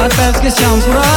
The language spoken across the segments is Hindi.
Carpet ke Syampura.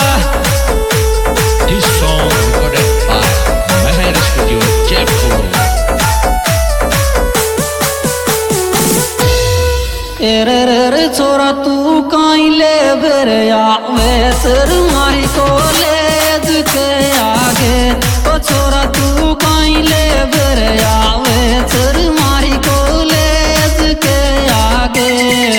This song recorded by Meher Studio Jaipur. रे छोरा तू काई ले बेरे आवे सर माही को ले के आगे ओ छोरा तू काई ले बेरे आवे सर माही को ले के आगे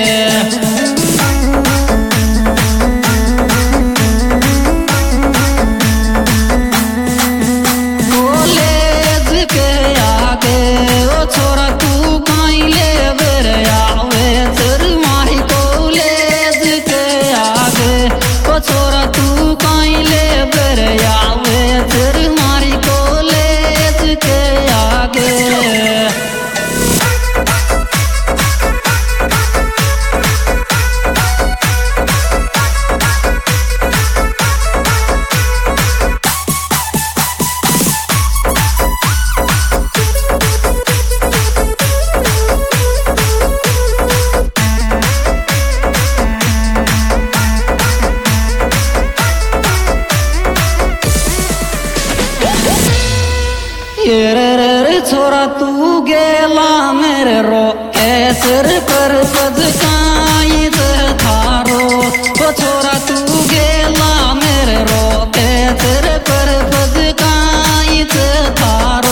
छोरा तू गेला मेरे रो कैसर पर पद काई थारो ओ छोरा तू गेला मेरे रो कैसर पर पद काई थारो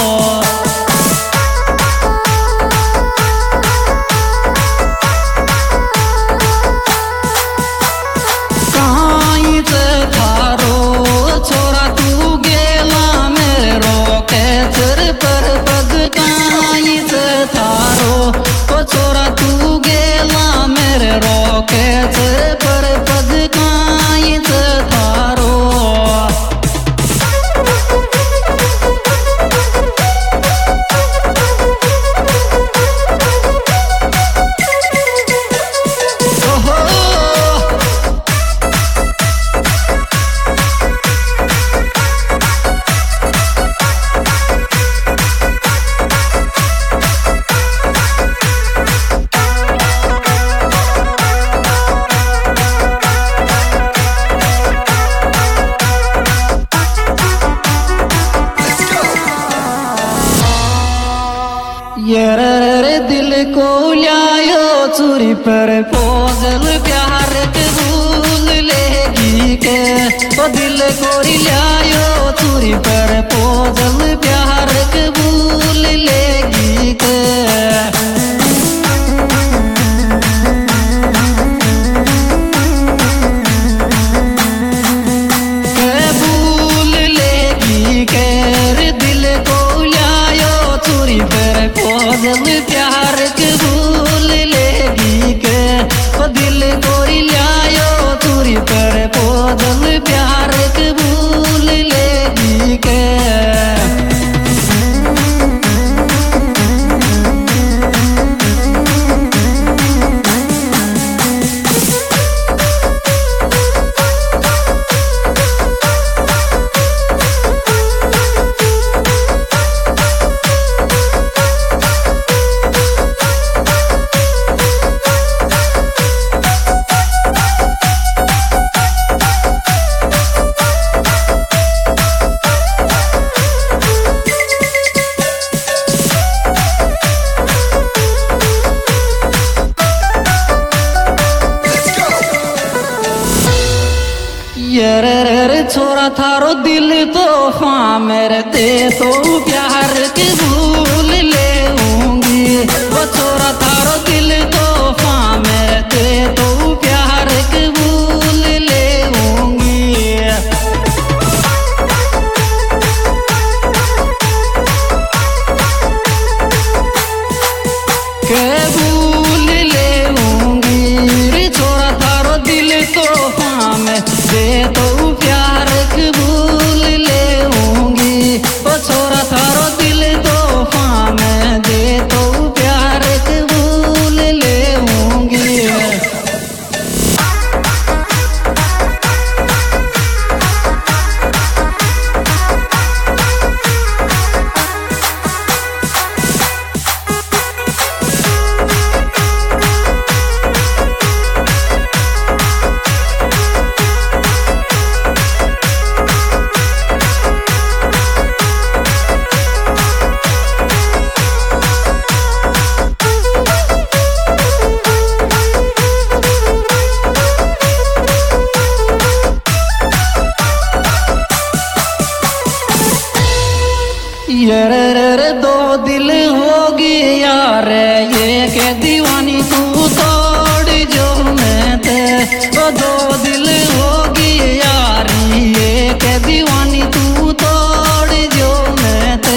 काई थारो छोरा तू गेला मेरे रो कैसर पर पद काई थारो ओ छोरा तू गेला मेरे रो कैसर पर पद काई थारो ये रे दिल को लायो चूरी पर पोजल प्यार के भूल लेगी के ओ दिल को लायो चूरी पर पोजल प्यार के भूल लेगी के भूल लेगी के दिल को लायो चूरी पर पोजल प्यार के भूल लेगी के ओ दिल गोरी लायो चूरी पर पोजल प्यार के भूल लेगी के ये रे छोरा थारो दिल तोहफा मेरे दे तो प्यार के भूल लेऊंगी वो छोरा थारो दिल तोहफा मेरे दे तो प्यार के भूल लेऊंगी के भूल लेऊंगी रे छोरा थारो दिल तोहफा में दे तो प्यार के भूल लेऊंगी ओ छोरा थारो दिल तोहफा में दे तो प्यार के भूल लेऊंगी ये दो दिल होगी यार ये के दीवानी तू तोड़ जो मैं ते ओ दो दिल होगी यार ये के दीवानी तू तोड़ जो मैं ते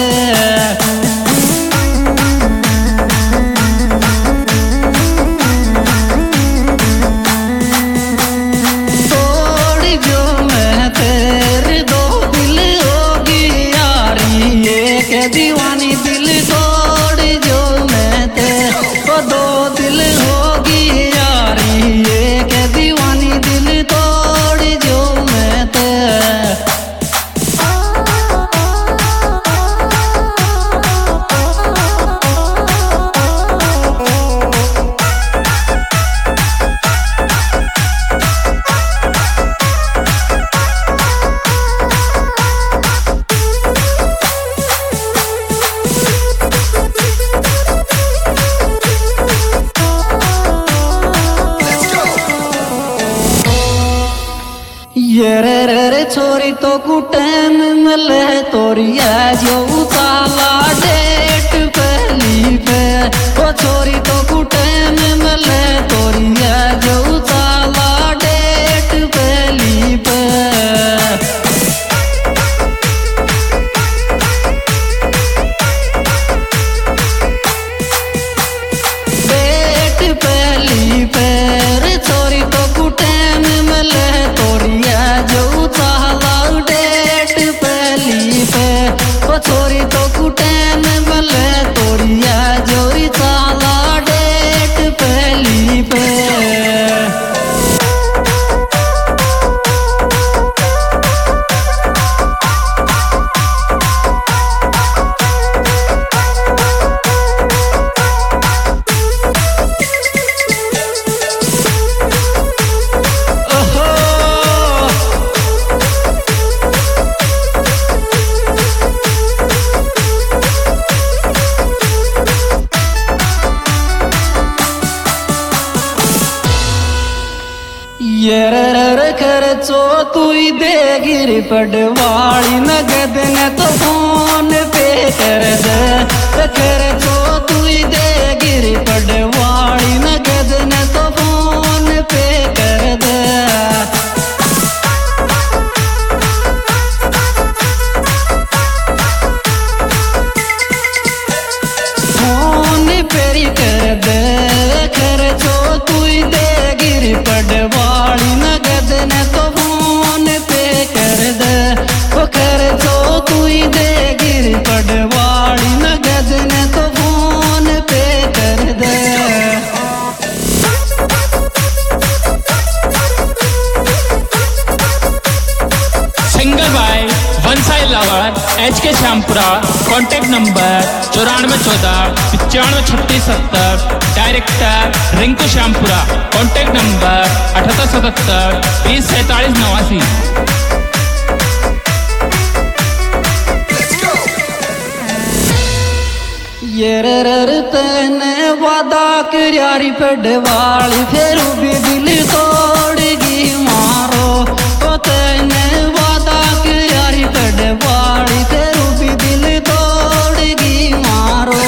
तोड़ जो मैं तेरे दो दिल होगी यार ये के दीवानी दिल तोड़ जो मैं ते ओ दो दिल होगी यार ये के दीवानी दिल तोड़ जो मैं ते ये रे छोरी तो कुटन मले तोरिया जो उताला डेट पहली पे ओ छोरी तो कुटन मले तोरिया जो उताला डेट पहली पे डेट पहली पे रे छोरी तो कुटन मले तोरिया जो उताला डेट पहली पे ओ छोरी तो कुटन मले तोरिया जो उताला डेट पहली पे ये रे कर चो तू दे गिर पड़वाड़ी नगद न तो फोन पे कर दे कर चो तू दे गिर पड़वाड़ी नगद न तो फोन पे कर दे फोन पे कर दे कर चो तू दे गिर पड़वाड़ी नगद न तो फोन पे कर दे ओ कर चो तू दे गिर पड़वाड़ी नगद न तो फोन पे कर दे सिंगर बाय वंसाई लावर HK Shyampura contact number 9414 953670 director Rinku Shyampura contact number 7877 20 47 89। ये रे तने वादा करयारी पड़वाड़ी फिर भी दिल तोड़गी मारो ओ तने वादा करयारी पड़वाड़ी फिर भी दिल तोड़गी मारो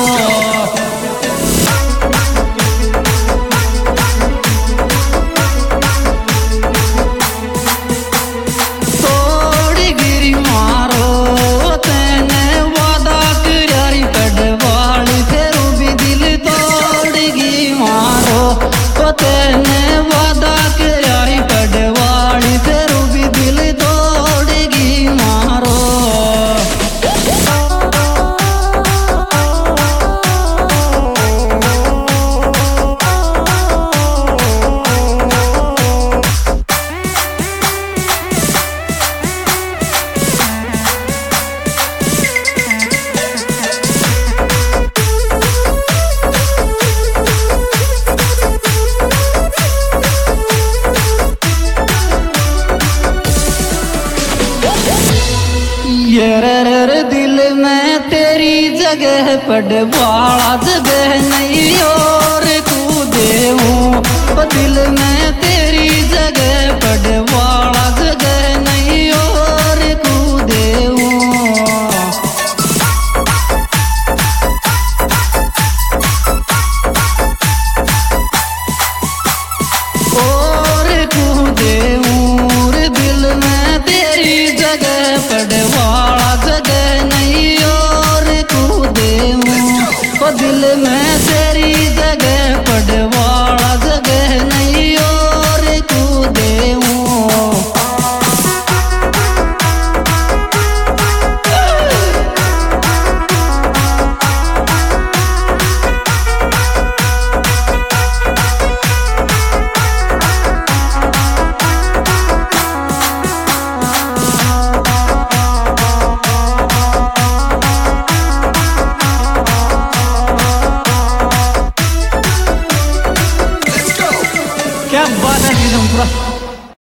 तोड़ गिरी मारो तने वादा करयारी पड़वाड़ी फिर भी दिल तोड़गी मारो ओ तने वादा करयारी पड़वाड़ी फिर भी दिल तोड़गी मारो ये रे दिल में तेरी जगह पड़वाड़ा जगह नहीं और तू देऊं ओ दिल में तेरी जगह पड़वाड़ा जगह नहीं और तू देऊं वाह